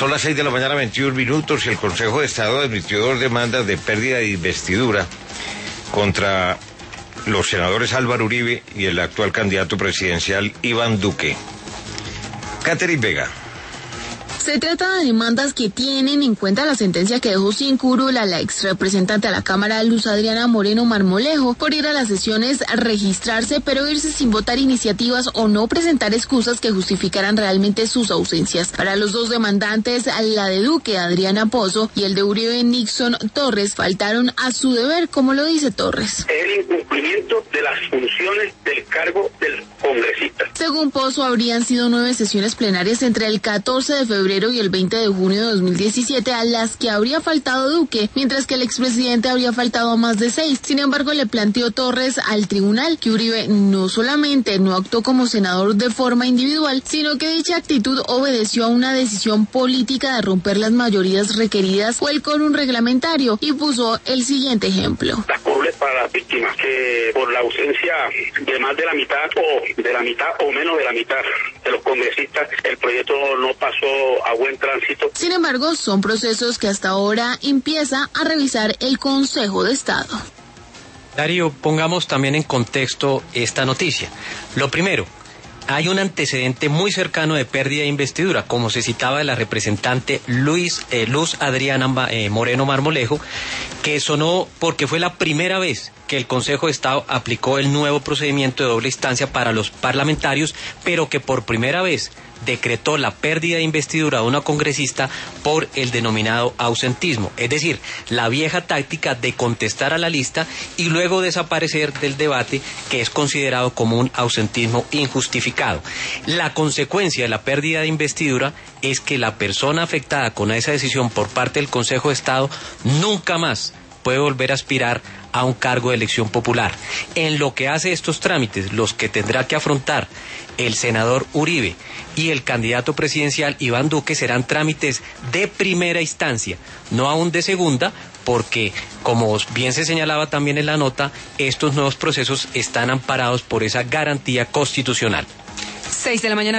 Son las 6 de la mañana, 21 minutos, y el Consejo de Estado admitió 2 demandas de pérdida de investidura contra los senadores Álvaro Uribe y el actual candidato presidencial Iván Duque. Catherine Vega. Se trata de demandas que tienen en cuenta la sentencia que dejó sin curul a la ex representante a la Cámara, Luz Adriana Moreno Marmolejo, por ir a las sesiones, registrarse, pero irse sin votar iniciativas o no presentar excusas que justificaran realmente sus ausencias. Para los 2 demandantes, la de Duque, Adriana Pozo, y el de Uribe, Nixon Torres, faltaron a su deber, como lo dice Torres. El incumplimiento de las funciones del cargo del congresista. Según Pozo, habrían sido 9 sesiones plenarias entre el 14 de febrero y el 20 de junio de 2017 a las que habría faltado Duque, mientras que el expresidente habría faltado a más de 6. Sin embargo, le planteó Torres al tribunal que Uribe no solamente no actuó como senador de forma individual, sino que dicha actitud obedeció a una decisión política de romper las mayorías requeridas o el quórum reglamentario, y puso el siguiente ejemplo. Las curules para las víctimas, que por la ausencia de más de la mitad o menos de la mitad de los congresistas, el proyecto no pasó a buen tránsito. Sin embargo, son procesos que hasta ahora empieza a revisar el Consejo de Estado. Darío, pongamos también en contexto esta noticia. Lo primero, hay un antecedente muy cercano de pérdida de investidura, como se citaba de la representante Luz Adriana Moreno Marmolejo, que sonó porque fue la primera vez que el Consejo de Estado aplicó el nuevo procedimiento de doble instancia para los parlamentarios, pero que por primera vez decretó la pérdida de investidura de una congresista por el denominado ausentismo, es decir, la vieja táctica de contestar a la lista y luego desaparecer del debate, que es considerado como un ausentismo injustificado. La consecuencia de la pérdida de investidura es que la persona afectada con esa decisión por parte del Consejo de Estado nunca más puede volver a aspirar a un cargo de elección popular. En lo que hace estos trámites, los que tendrá que afrontar el senador Uribe y el candidato presidencial Iván Duque serán trámites de primera instancia, no aún de segunda, porque, como bien se señalaba también en la nota, estos nuevos procesos están amparados por esa garantía constitucional. 6 de la mañana.